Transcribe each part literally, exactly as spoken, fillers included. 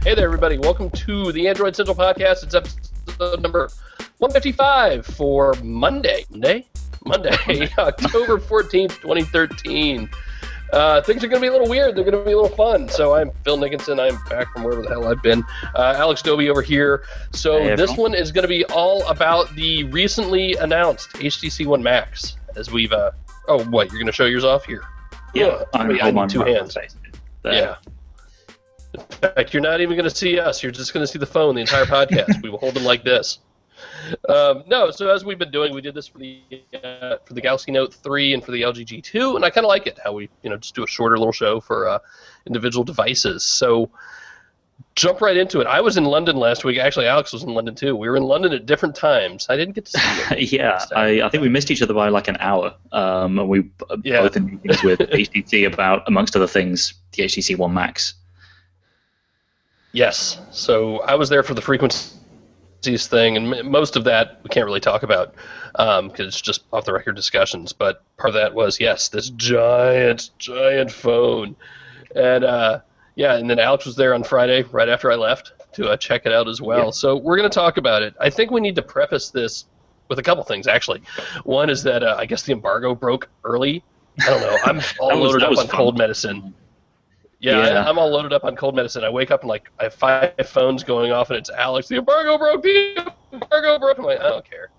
Hey there, everybody. Welcome to the Android Central Podcast. It's episode number one fifty-five for Monday. Monday? Monday, October fourteenth, twenty thirteen. Uh, things are going to be a little weird. They're going to be a little fun. So I'm Phil Nickinson. I'm back from wherever the hell I've been. Uh, Alex Dobie over here. So hey, this one is going to be all about the recently announced H T C One Max. As we've, uh, oh, what, you're going to show yours off here? Yeah, uh, I'm wait, I need two right hands. there. Yeah. In fact, you're not even going to see us. You're just going to see the phone the entire podcast. We will hold them like this. Um, no, so as we've been doing, we did this for the uh, for the Galaxy Note three and for the L G G two, and I kind of like it, how we you know just do a shorter little show for uh, individual devices. So jump right into it. I was in London last week. Actually, Alex was in London too. We were in London at different times. I didn't get to see you. yeah, I, I think we missed each other by like an hour. Um, and we yeah. both in meetings with H T C about, amongst other things, the H T C One Max. Yes. So I was there for the frequencies thing, and m- most of that we can't really talk about because um, it's just off-the-record discussions. But part of that was, yes, this giant, giant phone. And, uh, yeah, and then Alex was there on Friday right after I left to uh, check it out as well. Yeah. So we're going to talk about it. I think we need to preface this with a couple things, actually. One is that uh, I guess the embargo broke early. I don't know. I'm all was, loaded up on fun. cold medicine. Yeah, yeah. I, I'm all loaded up on cold medicine. I wake up and like I have five phones going off, and it's Alex. The embargo broke. The embargo broke. I'm like, I don't care.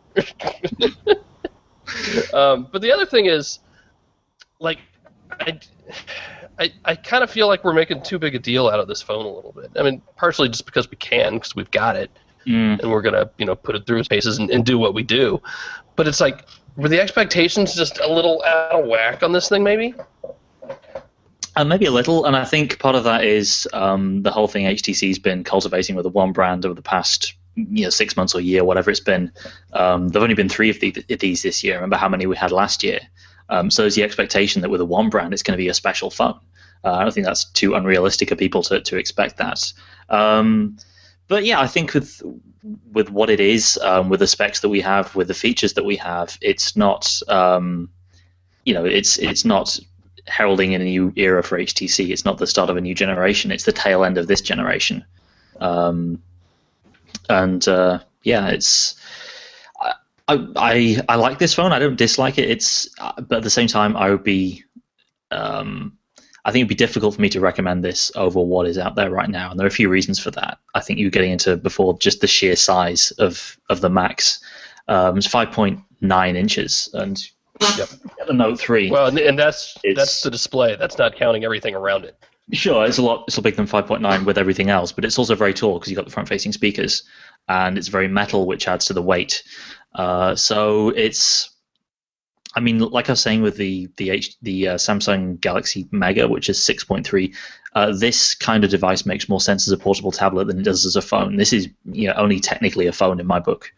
um, but the other thing is, like, I, I, I kind of feel like we're making too big a deal out of this phone a little bit. I mean, partially just because we can, because we've got it, mm. and we're gonna, you know, put it through its paces and, and do what we do. But it's like, were the expectations just a little out of whack on this thing, maybe? Uh, maybe a little, and I think part of that is um, the whole thing H T C's been cultivating with the One brand over the past you know, six months or year, whatever it's been. Um, there've only been three of the, these this year. Remember how many we had last year? Um, so there's the expectation that with the One brand, it's going to be a special phone. Uh, I don't think that's too unrealistic of people to, to expect that. Um, but yeah, I think with with what it is, um, with the specs that we have, with the features that we have, it's not, um, you know, it's it's not heralding in a new era for H T C. It's not the start of a new generation. It's the tail end of this generation. Um, and uh, yeah, it's I, I I like this phone. I don't dislike it. It's but at the same time, I would be um, I think it'd be difficult for me to recommend this over what is out there right now. And there are a few reasons for that. I think you were getting into before just the sheer size of of the Max. Um, it's five point nine inches and. Yep. The Note three. Well, and, and that's it's, that's the display. That's not counting everything around it. Sure, it's a lot. It's a lot bigger than five point nine with everything else, but it's also very tall because you've got the front-facing speakers, and it's very metal, which adds to the weight. Uh, so it's, I mean, like I was saying with the the H, the uh, Samsung Galaxy Mega, which is six point three, uh, this kind of device makes more sense as a portable tablet than it does as a phone. This is, you know, only technically a phone in my book.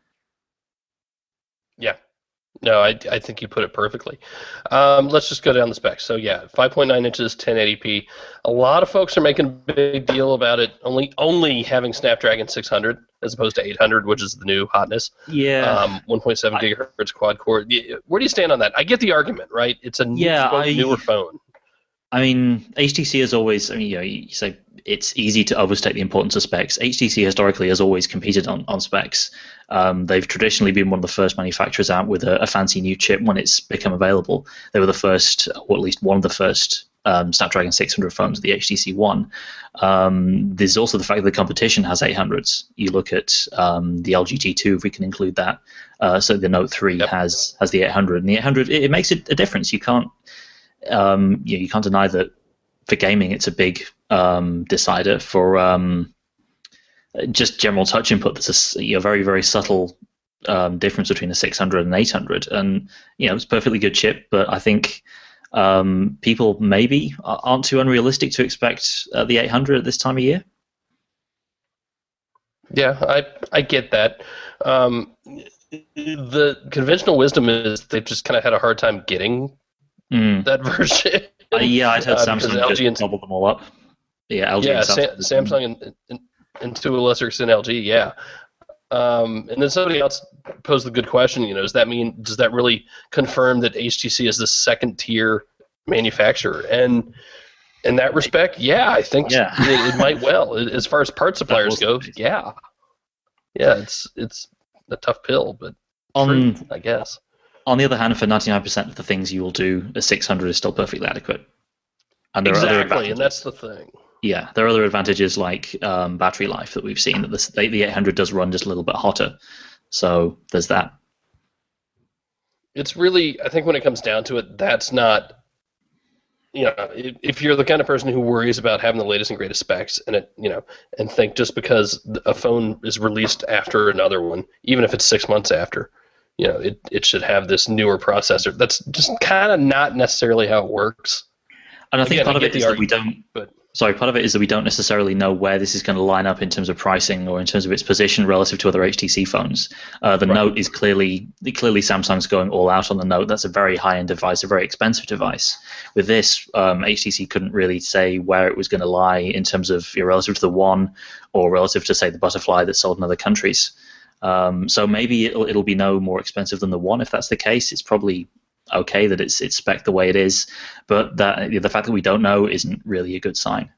Yeah. No, I, I think you put it perfectly. Um, let's just go down the specs. So yeah, five point nine inches, ten eighty p. A lot of folks are making a big deal about it only only having Snapdragon six hundred as opposed to eight hundred, which is the new hotness. Yeah. Um, one point seven gigahertz quad core. Where do you stand on that? I get the argument, right? It's a new, yeah, I, newer phone. I mean, H T C has always, I mean, you know, you say it's easy to overstate the importance of specs. H T C historically has always competed on, on specs. Um, they've traditionally been one of the first manufacturers out with a, a fancy new chip when it's become available. They were the first, or at least one of the first, um, Snapdragon six hundred phones, the H T C One. Um, there's also the fact that the competition has eight hundreds. You look at um, the L G G two, if we can include that. Uh, so the Note three yep. has has the eight hundred, and the eight hundred it, it makes it a difference. You can't um, you know, you can't deny that for gaming it's a big um, decider. For um, just general touch input, there's a you know, very very subtle um, difference between a six hundred and eight hundred, and you know it's a perfectly good chip, but I think. Um, people maybe aren't too unrealistic to expect uh, the eight hundred at this time of year. Yeah, I I get that. Um, the conventional wisdom is they've just kind of had a hard time getting mm. that version. uh, yeah, I'd heard uh, Samsung L G just gobbled them all up. Yeah, L G yeah, and Samsung, Sa- Samsung and, and, and to a lesser extent L G. Yeah. Um, and then somebody else posed the good question, you know, does that mean, does that really confirm that H T C is the second tier manufacturer? And In that respect, yeah, I think Yeah. it, it might well. As far as part suppliers was go, the case. yeah, yeah, it's it's a tough pill, but On true, I guess. on the other hand, for ninety-nine percent of the things you will do, a six hundred is still perfectly adequate. And there are other Exactly, and advantages. that's the thing. Yeah, there are other advantages like um, battery life that we've seen that this, the, the eight hundred does run just a little bit hotter. So there's that. It's really, I think, when it comes down to it, that's not. You know, if if you're the kind of person who worries about having the latest and greatest specs, and it, you know, and think just because a phone is released after another one, even if it's six months after, you know, it, it should have this newer processor. That's just kind of not necessarily how it works. And I think Again, part I of get it the is that we argument, don't. but Sorry, part of it is that we don't necessarily know where this is going to line up in terms of pricing or in terms of its position relative to other H T C phones. Uh, the Right. Note is clearly clearly Samsung's going all out on the Note. That's a very high-end device, a very expensive device. With this, um, H T C couldn't really say where it was going to lie in terms of you know, relative to the One or relative to, say, the Butterfly that's sold in other countries. Um, so maybe it'll, it'll be no more expensive than the One. If that's the case, it's probably okay that it's it's spec'd the way it is. But that, the fact that we don't know isn't really a good sign.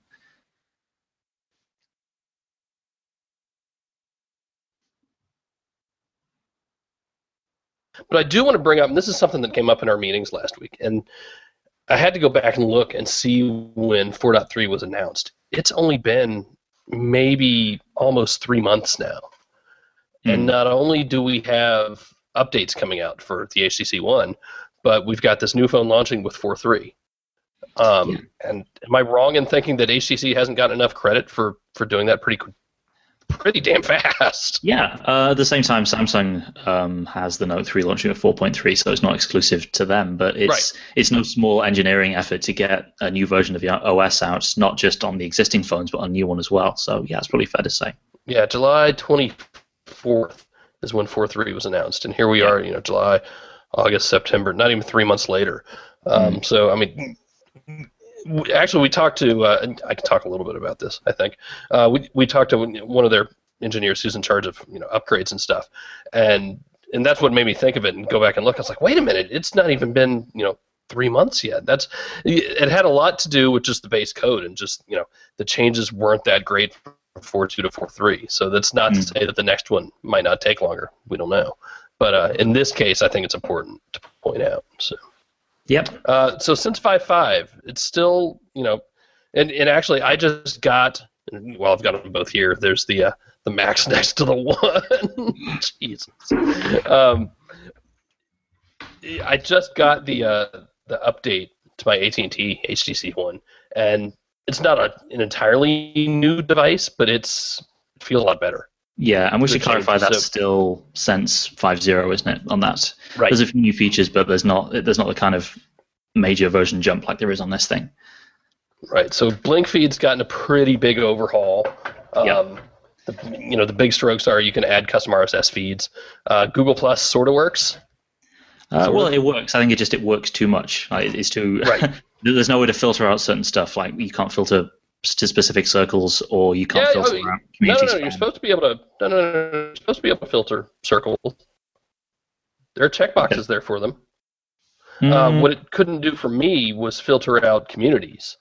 But I do want to bring up, and this is something that came up in our meetings last week, and I had to go back and look and see when four point three was announced. It's only been maybe almost three months now. Hmm. And not only do we have updates coming out for the H T C One, but we've got this new phone launching with four point three. Um, Yeah. And am I wrong in thinking that H T C hasn't gotten enough credit for, for doing that pretty pretty damn fast? Yeah, uh, at the same time, Samsung um, has the Note three launching at four point three, so it's not exclusive to them, but it's Right. it's no small engineering effort to get a new version of the O S out, not just on the existing phones, but on a new one as well. So yeah, it's probably fair to say. Yeah, July twenty-fourth is when four point three was announced, and here we Yeah. are, you know, July, August, September, not even three months later. Um, Mm. So, I mean, w- actually, we talked to, uh, and I can talk a little bit about this, I think. Uh, we we talked to one of their engineers who's in charge of, you know, upgrades and stuff, and and that's what made me think of it and go back and look. I was like, wait a minute, it's not even been, you know, three months yet. That's it had a lot to do with just the base code and just, you know, the changes weren't that great from four point two to four point three. So that's not to Mm. say that the next one might not take longer. We don't know. But uh, in this case, I think it's important to point out. So, Yep. uh, so since five point five, it's still, you know, and, and actually I just got, well, I've got them both here. There's the uh, the Max next to the One. Jesus. Um, I just got the uh, the update to my A T and T H T C One, and it's not a, an entirely new device, but it's it feels a lot better. Yeah, and we Good should clarify changes, that's so- still Sense five point oh, isn't it? On that, Right. there's a few new features, but there's not there's not the kind of major version jump like there is on this thing. Right. So Blink Feed's gotten a pretty big overhaul. Um, Yeah. the, you know, the big strokes are you can add custom R S S feeds. Uh, Google Plus sort of works. Uh, Sort well, of. it works. I think it just it works too much. Like, it's too. Right. There's no way to filter out certain stuff. Like you can't filter to specific circles, or you can't Yeah, filter oh, out No, community no, no. You're spam. supposed to be able to. No, no, no, no. You're supposed to be able to filter circles. There are checkboxes Okay. there for them. Mm, Um, what it couldn't do for me was filter out communities.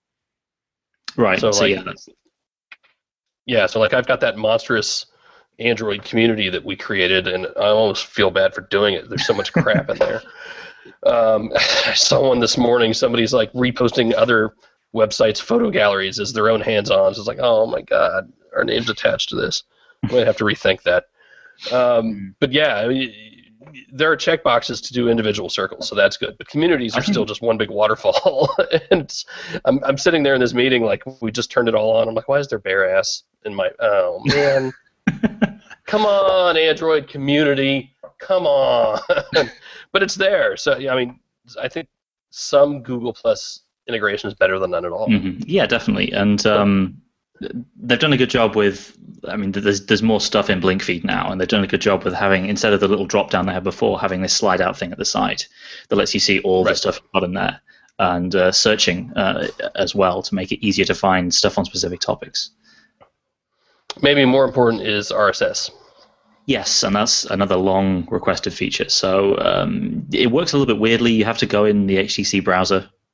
right. so, So, like- yeah, that's, Yeah, so like I've got that monstrous Android community that we created, and I almost feel bad for doing it. There's so much crap in there. Um, I saw one this morning. Somebody's like reposting other websites' photo galleries as their own hands-on. So it's like, oh my god, our name's attached to this. I'm gonna have to rethink that. Um, but yeah, I mean, there are checkboxes to do individual circles, so that's good. But communities I are think- still just one big waterfall. and it's, I'm, I'm sitting there in this meeting, like we just turned it all on. I'm like, why is there bare ass in my? Oh man, come on, Android community, come on. But it's there, so yeah, I mean, I think some Google Plus integration is better than none at all. mhm. Yeah, definitely. And um, they've done a good job with. I mean, there's there's more stuff in Blink Feed now, and they've done a good job with having, instead of the little drop down they had before, having this slide out thing at the side that lets you see all the Right. stuff you've got in there, and uh, searching uh, as well to make it easier to find stuff on specific topics. Maybe more important is R S S. Yes, and that's another long requested feature. So um, it works a little bit weirdly. You have to go in the H T C browser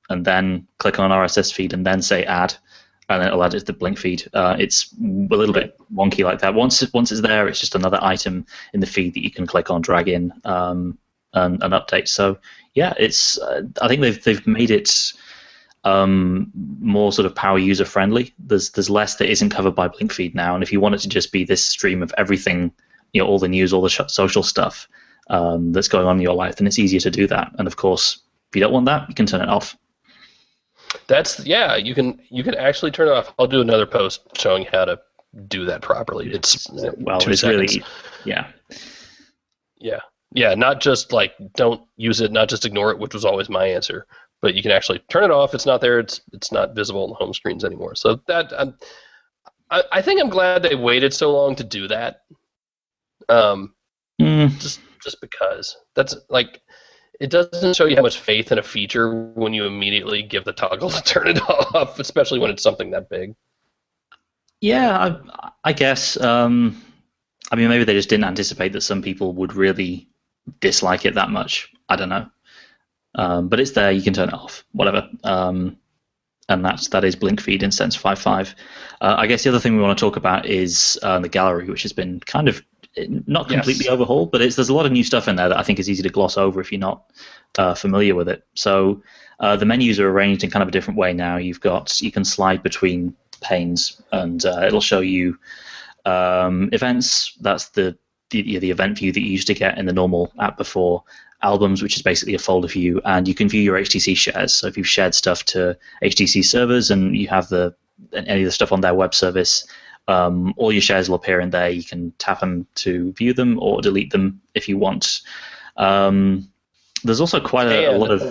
and then click on an R S S feed and then say add, and then it'll add it to the Blink feed. Uh, it's a little bit wonky like that. Once it, once it's there, it's just another item in the feed that you can click on, drag in, um, and, and update. So yeah, it's. Uh, I think they've they've made it um, more sort of power user friendly. There's there's less that isn't covered by Blink feed now, and if you want it to just be this stream of everything, you know, all the news, all the sh- social stuff um, that's going on in your life, then it's easier to do that. And of course, if you don't want that, you can turn it off. That's yeah. You can you can actually turn it off. I'll do another post showing how to do that properly. It's well, two it's seconds. really yeah, yeah, yeah. Not just like don't use it, not just ignore it, which was always my answer. But you can actually turn it off. It's not there. It's it's not visible on the home screens anymore. So that I'm, I I think I'm glad they waited so long to do that. Um, mm. just just because that's like. It doesn't show you how much faith in a feature when you immediately give the toggle to turn it off, especially when it's something that big. Yeah, I, I guess. Um, I mean, maybe they just didn't anticipate that some people would really dislike it that much. I don't know. Um, but it's there. You can turn it off. Whatever. Um, and that's that is Blink feed in Sense five point five. Uh, I guess the other thing we want to talk about is uh, the gallery, which has been kind of not completely yes. overhauled, but it's there's a lot of new stuff in there that I think is easy to gloss over if you're not uh, familiar with it. So uh, the menus are arranged in kind of a different way now. You've got you can slide between panes, and uh, it'll show you um, events. That's the, the the event view that you used to get in the normal app before. Albums, which is basically a folder view, and you can view your H T C shares. So if you've shared stuff to H T C servers and you have the any of the stuff on their web service, Um, all your shares will appear in there. You can tap them to view them or delete them if you want. Um, there's also quite a, a lot of...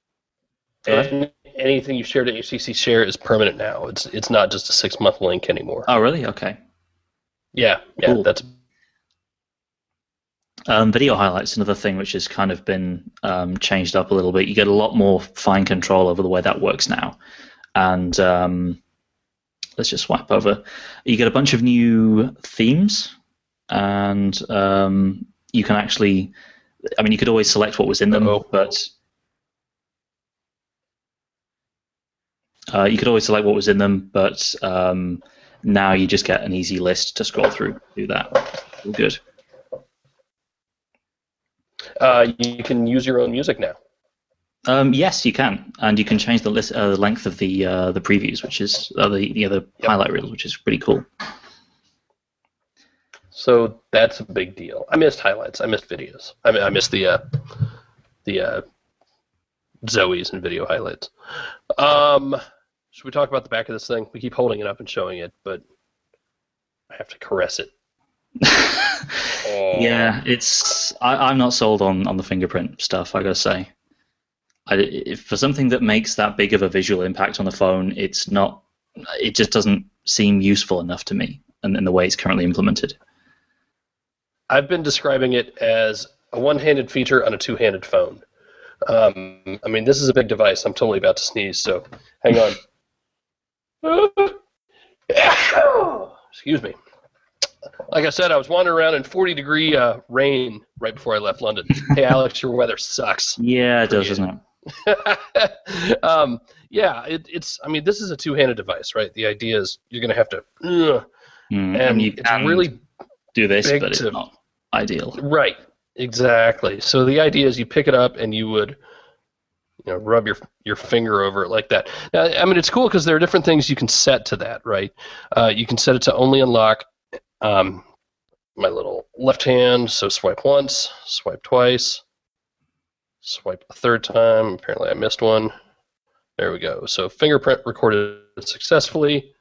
And anything you share to H T C Share is permanent now. It's it's not just a six-month link anymore. Oh, really? Okay. Yeah, yeah, Cool. that's... Um, video highlights, another thing which has kind of been um, changed up a little bit. You get a lot more fine control over the way that works now. And... Um, Let's just swipe over. You get a bunch of new themes, and um, you can actually, I mean, you could always select what was in them, Uh-oh. but uh, you could always select what was in them, but um, now you just get an easy list to scroll through. Do that. All good. Uh, you can use your own music now. Um, yes, you can, and you can change the list, uh, the length of the uh, the previews, which is uh, the the other Yep. highlight reels, which is pretty cool. So that's a big deal. I missed highlights. I missed videos. I mean, I missed the uh, the uh, Zoe's and video highlights. Um, should we talk about the back of this thing? We keep holding it up and showing it, but I have to caress it. Oh. Yeah, it's I, I'm not sold on, on the fingerprint stuff, I gotta say. I, if for something that makes that big of a visual impact on the phone, it's not. It just doesn't seem useful enough to me, and in the way it's currently implemented. I've been describing it as a one-handed feature on a two-handed phone. Um, I mean, this is a big device. I'm totally about to sneeze, so hang on. Excuse me. Like I said, I was wandering around in forty degree uh, rain right before I left London. Hey, Alex, your weather sucks. Yeah, it does, doesn't it? um, yeah, it, it's. I mean, this is a two-handed device, right? The idea is you're going to have to, uh, Mm, and and you it's can really do this, big but it's to- not ideal. right. Exactly. So the idea is you pick it up and you would, you know, rub your your finger over it like that. Now, I mean, it's cool because there are different things you can set to that, right? Uh, you can set it to only unlock um, my little left hand. So swipe once, swipe twice. Swipe a third time. Apparently I missed one. There we go. So fingerprint recorded successfully.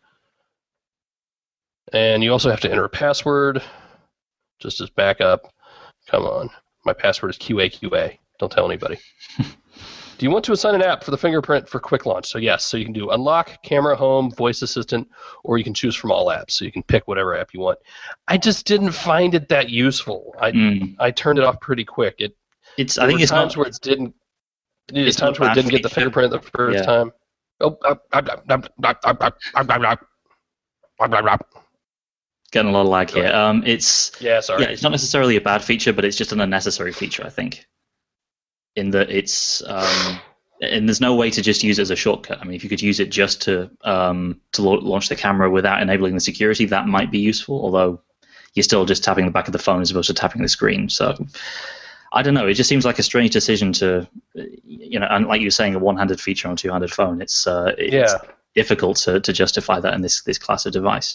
And you also have to enter a password just as backup. Come on. My password is Q A Q A. Don't tell anybody. Do you want to assign an app for the fingerprint for quick launch? So yes, so you can do unlock, camera, home, voice assistant, or you can choose from all apps. So you can pick whatever app you want. I just didn't find it that useful. I Mm. I turned it off pretty quick. It It's. There I think were it's times not. where it didn't. There's it's times not where it bad didn't get the feature. fingerprint the first Yeah. time. Oh, up, up, up, up, up, up, up, up, up, up, up, up, up. Getting a lot of lag Go here. ahead. Um, it's. Yeah, sorry. Yeah, it's not necessarily a bad feature, but it's just an unnecessary feature, I think. In that it's um, and there's no way to just use it as a shortcut. I mean, if you could use it just to um, to lo- launch the camera without enabling the security, that might be useful. Although you're still just tapping the back of the phone as opposed to tapping the screen. So I don't know. It just seems like a strange decision to, you know, and like you were saying, a one-handed feature on a two-handed phone. It's uh, it's Yeah. difficult to, to justify that in this this class of device.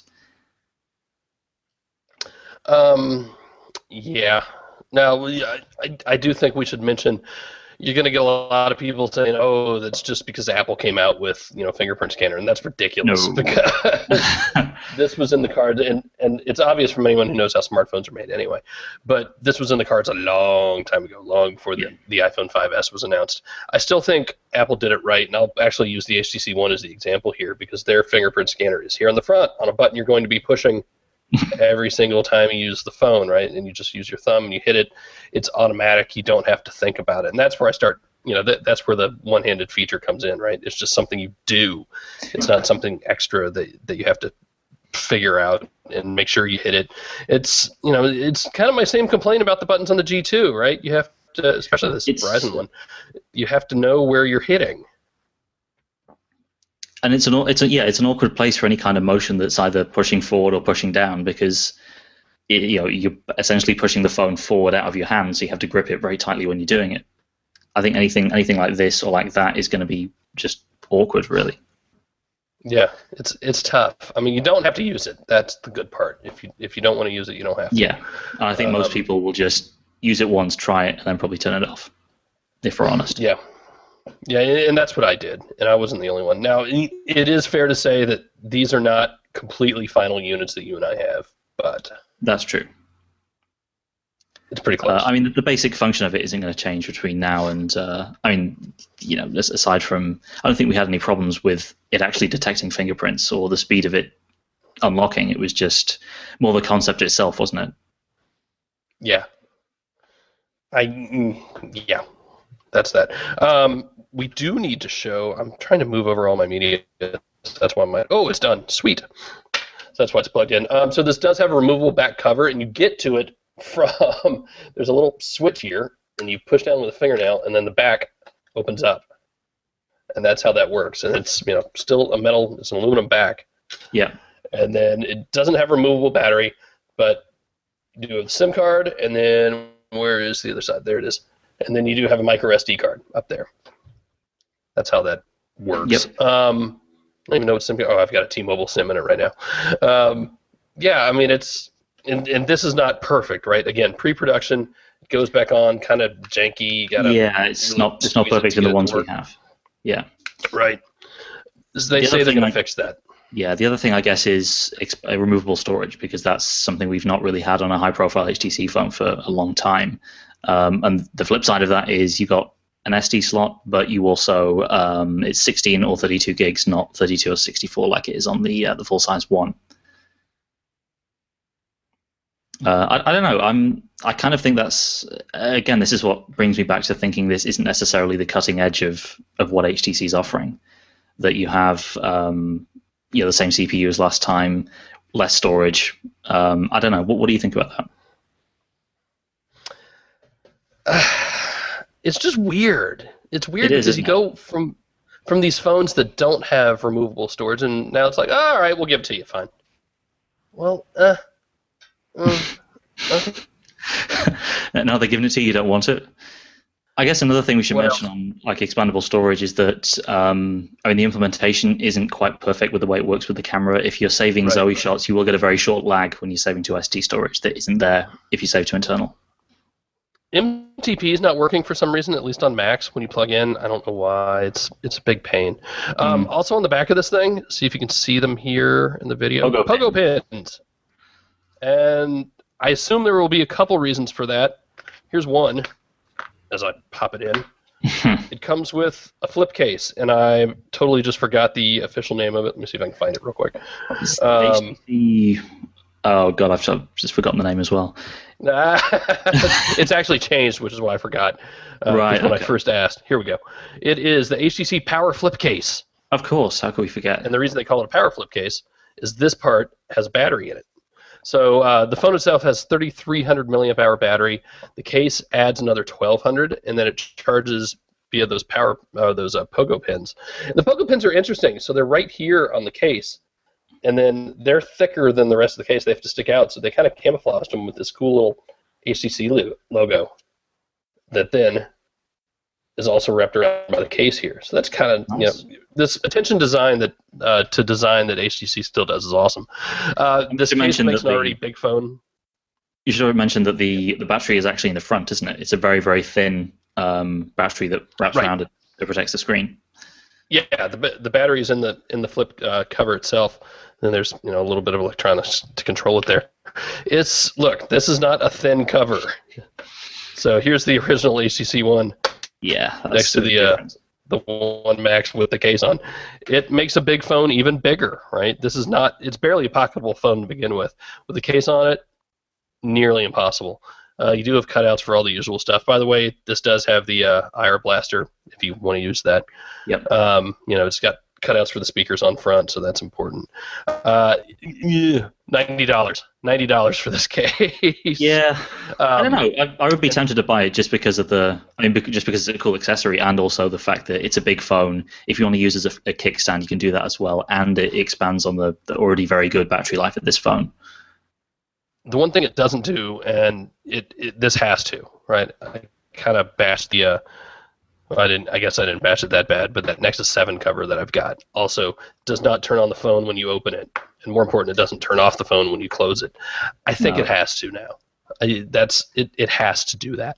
Um, yeah. Now, I, I, I do think we should mention you're going to get a lot of people saying, "Oh, that's just because Apple came out with you know fingerprint scanner," and that's ridiculous. No. Because this was in the cards, and and it's obvious from anyone who knows how smartphones are made anyway. But this was in the cards a long time ago, long before the Yeah. the iPhone five S was announced. I still think Apple did it right, and I'll actually use the H T C One as the example here because their fingerprint scanner is here on the front on a button you're going to be pushing every single time you use the phone, right? And you just use your thumb and you hit it. It's automatic. You don't have to think about it. And that's where I start, you know, that, that's where the one-handed feature comes in, right? It's just something you do. It's not something extra that, that you have to figure out and make sure you hit it. It's, you know, it's kind of my same complaint about the buttons on the G two, right? You have to, especially this It's- Verizon one, you have to know where you're hitting. And it's an au- it's a, yeah it's an awkward place for any kind of motion that's either pushing forward or pushing down because it, you know you're essentially pushing the phone forward out of your hand, so you have to grip it very tightly when you're doing it. I think anything anything like this or like that is going to be just awkward, really. Yeah, it's it's tough. I mean, you don't have to use it. That's the good part. If you if you don't want to use it, you don't have to. Yeah, and I think most Um, people will just use it once, try it, and then probably turn it off. If we're honest. Yeah. Yeah, and that's what I did, and I wasn't the only one. Now, it is fair to say that these are not completely final units that you and I have, but That's true. it's pretty close. Uh, I mean, the basic function of it isn't going to change between now and. Uh, I mean, you know, aside from, I don't think we had any problems with it actually detecting fingerprints or the speed of it unlocking. It was just more the concept itself, wasn't it? yeah. I mm, yeah, that's that. Um, we do need to show. I'm trying to move over all my media. That's why my. Oh, it's done. Sweet. So that's why it's plugged in. Um, so this does have a removable back cover, and you get to it from. There's a little switch here, and you push down with a fingernail, and then the back opens up, and that's how that works. And it's you know still a metal. It's an aluminum back. Yeah. And then it doesn't have a removable battery, but you do have a SIM card, and then where is the other side? There it is. And then you do have a micro S D card up there. That's how that works. Yep. Um, I don't even know what SIM card. Oh, I've got a T-Mobile SIM in it right now. Um, yeah, I mean, it's, and, and this is not perfect, right? Again, pre-production, it goes back on, kind of janky. You gotta Yeah, it's really not it's not squeeze it perfect to in the get it to ones we work. have. Yeah. Right. So they The say other they're thing going to I- fix that. Yeah, the other thing I guess is ex- uh, removable storage because that's something we've not really had on a high-profile H T C phone for a long time. Um, and the flip side of that is you got an S D slot, but you also um, it's sixteen or thirty-two gigs, not thirty-two or sixty-four like it is on the uh, the full-size one. Uh, I, I don't know. I'm. I kind of think that's again. This is what brings me back to thinking this isn't necessarily the cutting edge of of what H T C is offering. That you have, um, you know, the same C P U as last time, less storage. Um, I don't know. What What do you think about that? It's just weird. It's weird It is, because you isn't go from from these phones that don't have removable storage, and now it's like, oh, all right, we'll give it to you, fine. Well, uh, mm, okay. Now they're giving it to you, you don't want it. I guess another thing we should What mention on like expandable storage is that um, I mean the implementation isn't quite perfect with the way it works with the camera. If you're saving Right. Zoe shots, you will get a very short lag when you're saving to S D storage that isn't there if you save to internal. M T P is not working for some reason, at least on Macs when you plug in. I don't know why. It's it's a big pain. Um, Also on the back of this thing, see if you can see them here in the video. Pogo pins. And I assume there will be a couple reasons for that. Here's one. As I pop it in, it comes with a flip case, and I totally just forgot the official name of it. Let me see if I can find it real quick. Um, H T C Oh god, I've I've just forgotten the name as well. it's actually changed, which is why I forgot. Uh, Right, When okay. I first asked. Here we go. It is the H T C Power Flip Case. Of course, how could we forget? And the reason they call it a Power Flip Case is this part has a battery in it. So uh, the phone itself has thirty-three hundred milliamp hour battery. The case adds another twelve hundred, and then it charges via those power uh, those uh, pogo pins. The pogo pins are interesting. So they're right here on the case, and then they're thicker than the rest of the case. They have to stick out, so they kind of camouflaged them with this cool little H T C lo- logo that then is also wrapped around by the case here. So that's kind of, nice. you know, this attention design that uh, to design that H T C still does is awesome. Uh, this case makes an already big phone. You should have mentioned that the, the battery is actually in the front, isn't it? It's a very, very thin um, battery that wraps right. around it that protects the screen. Yeah, the the battery is in the in the flip uh, cover itself. Then there's, you know, a little bit of electronics to control it there. It's look, this is not a thin cover. So here's the original H T C One. Yeah, next to the uh, the One Max with the case on. It makes a big phone even bigger, right? This is not, it's barely a pocketable phone to begin with. With the case on it, nearly impossible. Uh, you do have cutouts for all the usual stuff. By the way, this does have the uh, I R blaster if you want to use that. Yep. Um, you know, it's got cutouts for the speakers on front, so that's important. Uh, yeah, ninety dollars. ninety dollars for this case. Yeah. Um, I don't know. I, I would be yeah. tempted to buy it just because of the, I mean, just because it's a cool accessory, and also the fact that it's a big phone. If you want to use it as a, a kickstand, you can do that as well, and it expands on the, the already very good battery life of this phone. The one thing it doesn't do, and it, it this has to, right? I kind of bashed the, uh, well, I didn't. I guess I didn't bash it that bad, but that Nexus seven cover that I've got also does not turn on the phone when you open it, and more important, it doesn't turn off the phone when you close it. I think no. it has to now. I, that's it. It has to do that.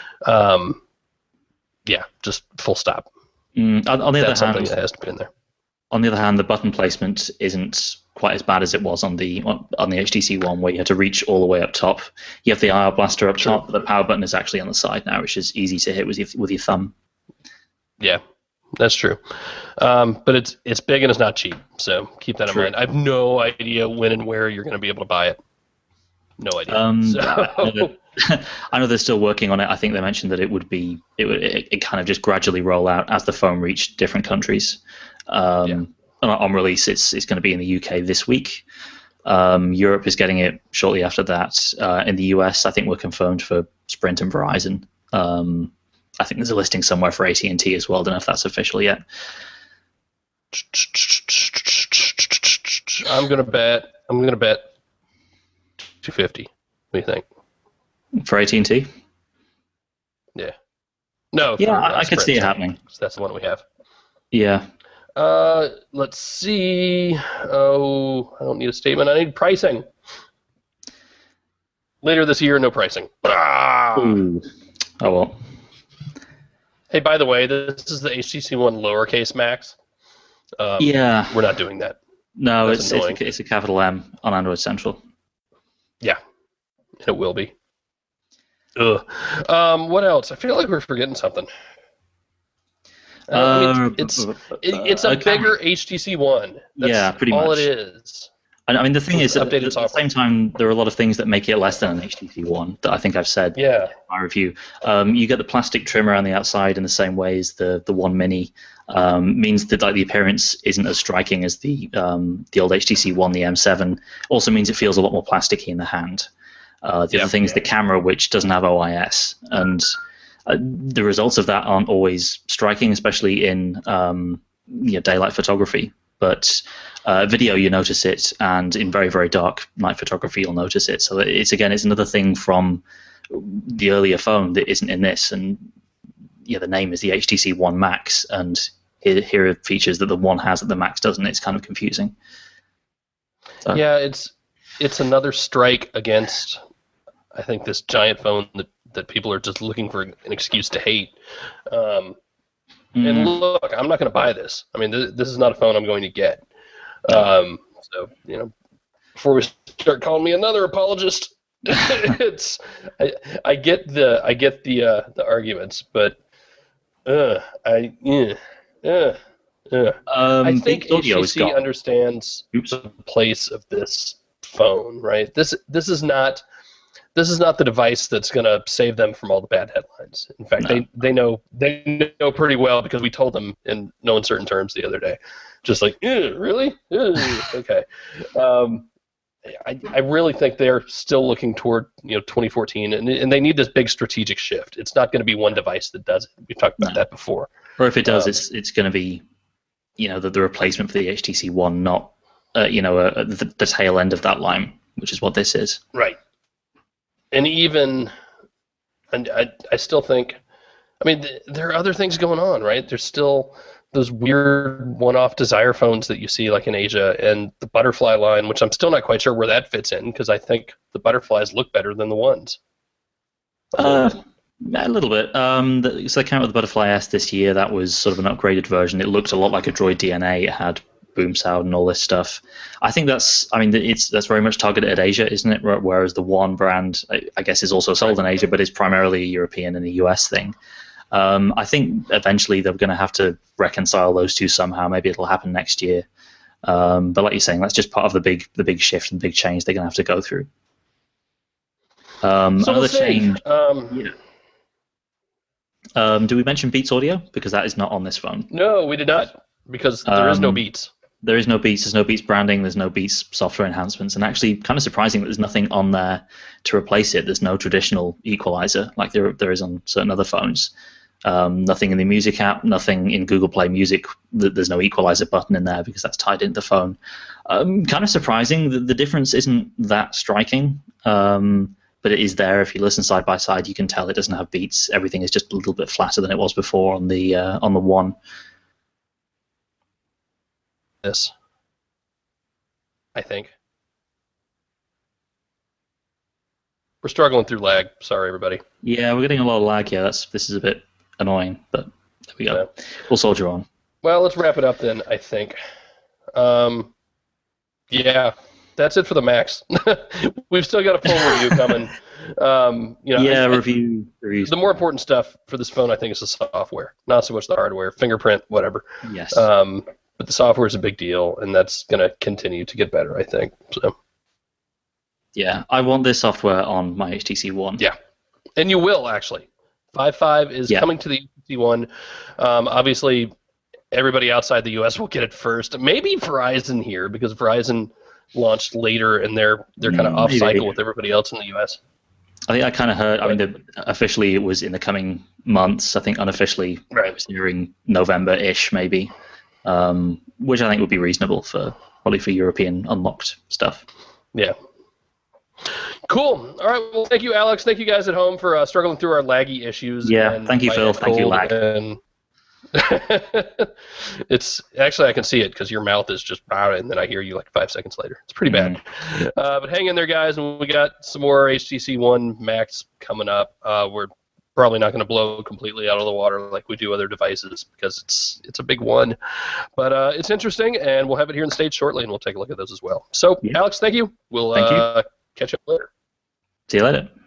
Um, yeah, just full stop. Mm, on, on the that's other something hand, that has to be in there. On the other hand, the button placement isn't quite as bad as it was on the on, on the H T C One, where you had to reach all the way up top. You have the I R blaster up True. top, but the power button is actually on the side now, which is easy to hit with your, with your thumb. Yeah, that's true. Um, but it's it's big and it's not cheap, so keep that True. in mind. I have no idea when and where you're going to be able to buy it. No idea. Um, so. I, know that, I know they're still working on it. I think they mentioned that it would be it would it, it kind of just gradually roll out as the phone reached different countries. Um, yeah. on, on release, it's it's going to be in the U K this week. Um, Europe is getting it shortly after that. Uh, in the U S, I think we're confirmed for Sprint and Verizon. Um, I think there's a listing somewhere for A T and T as well. I don't know if that's official yet. I'm gonna bet. I'm gonna bet two fifty. What do you think? For A T and T? Yeah. No. Yeah, for, I, uh, I could see it happening. That's the one we have. Yeah. Uh, let's see. Oh, I don't need a statement. I need pricing. Later this year, no pricing. Ah! Ooh. Oh well. Hey, by the way, this is the H T C One lowercase max. Um, yeah. We're not doing that. No, That's it's it's a, it's a capital M on Android Central. Yeah, it will be. Ugh. Um, what else? I feel like we're forgetting something. Uh, I mean, it's it's, it, it's a okay. bigger H T C One. That's yeah, pretty all much. it is. I mean, the thing It's is, at updated the, at the same time, there are a lot of things that make it less than an H T C One that I think I've said Yeah. in my review. Um, you get the plastic trim around the outside in the same way as the the One Mini. Um, means that like the appearance isn't as striking as the um, the old H T C One, the M seven. Also means it feels a lot more plasticky in the hand. Uh, the Yeah. other thing is the camera, which doesn't have O I S, and uh, the results of that aren't always striking, especially in um, you know, daylight photography. But uh, video, you notice it, and in very, very dark night photography, you'll notice it. So it's again, it's another thing from the earlier phone that isn't in this. And yeah, the name is the H T C One Max, and here, here are features that the One has that the Max doesn't. It's kind of confusing. So. Yeah, it's it's another strike against, I think, this giant phone that, that people are just looking for an excuse to hate. Um, Mm. And look, I'm not going to buy this. I mean, th- this is not a phone I'm going to get. Um, so, you know, before we start calling me another apologist, it's I, I get the I get the uh, the arguments, but uh, I yeah, uh, uh. Um, I think H audio T is C gone. understands Oops. the place of this phone, right? This this is not. This is not the device that's going to save them from all the bad headlines. In fact, No. they, they know they know pretty well because we told them in no uncertain terms the other day. Just like, "Ew, really? Ew, okay. Um, I, I really think they're still looking toward you know twenty fourteen, and and they need this big strategic shift. It's not going to be one device that does it. We've talked about no. that before. Or if it does, um, it's it's going to be, you know, the, the replacement for the H T C One, not uh, you know uh, the, the tail end of that line, which is what this is. Right. And even, and I I still think, I mean, th- there are other things going on, right? There's still those weird one-off Desire phones that you see like in Asia, and the Butterfly line, which I'm still not quite sure where that fits in, because I think the Butterflies look better than the ones. Uh, a little bit. Um, the, so they came out with the Butterfly S this year. That was sort of an upgraded version. It looked a lot like a Droid D N A. It had boom sound and all this stuff. I think that's, I mean, it's that's very much targeted at Asia, isn't it? Whereas the One brand, I, I guess, is also sold in Asia, but is primarily a European and a U S thing. Um, I think eventually they're going to have to reconcile those two somehow. Maybe it'll happen next year. Um, but like you're saying, that's just part of the big the big shift and big change they're going to have to go through. Um, so another we'll change. Um, yeah. Um, do we mention Beats Audio? Because that is not on this phone. No, we did not, because there um, is no Beats. There is no Beats. There's no Beats branding. There's no Beats software enhancements. And actually, kind of surprising that there's nothing on there to replace it. There's no traditional equalizer like there there is on certain other phones. Um, nothing in the music app, nothing in Google Play Music. There's no equalizer button in there because that's tied into the phone. Um, kind of surprising. The, the difference isn't that striking, um, but it is there. If you listen side by side, you can tell it doesn't have Beats. Everything is just a little bit flatter than it was before on the uh, on the One. This, I think. We're struggling through lag. Sorry, everybody. Yeah, we're getting a lot of lag here. That's this is a bit annoying, but there we go. Yeah. We'll soldier on. Well, let's wrap it up then, I think. Um, yeah, that's it for the Macs. We've still got a full review coming. Um, you know, yeah, I, review. The more important stuff for this phone, I think, is the software, not so much the hardware, fingerprint, whatever. Yes. Um, but the software is a big deal, and that's going to continue to get better, I think. So. Yeah, I want this software on my H T C One. Yeah, and you will, actually. five point five is yeah. coming to the H T C One. Um, obviously, everybody outside the U S will get it first. Maybe Verizon here, because Verizon launched later, and they're they're kind of off Maybe. cycle with everybody else in the U S. I think I kind of heard. I mean, the, officially it was in the coming months. I think unofficially right. it was during November-ish, maybe, um, which I think would be reasonable for probably for European unlocked stuff. Yeah. Cool. All right. Well, thank you, Alex. Thank you guys at home for uh, struggling through our laggy issues. Yeah. And thank you, Phil. Thank you, lag. And it's actually I can see it because your mouth is just and then I hear you like five seconds later. It's pretty bad. Mm. Uh, but hang in there, guys. And we got some more H T C One Max coming up. Uh, we're probably not going to blow completely out of the water like we do other devices because it's it's a big one. But uh, it's interesting, and we'll have it here in the States shortly, and we'll take a look at those as well. So, yeah. Alex, thank you. We'll thank uh, you. catch up later. See you later.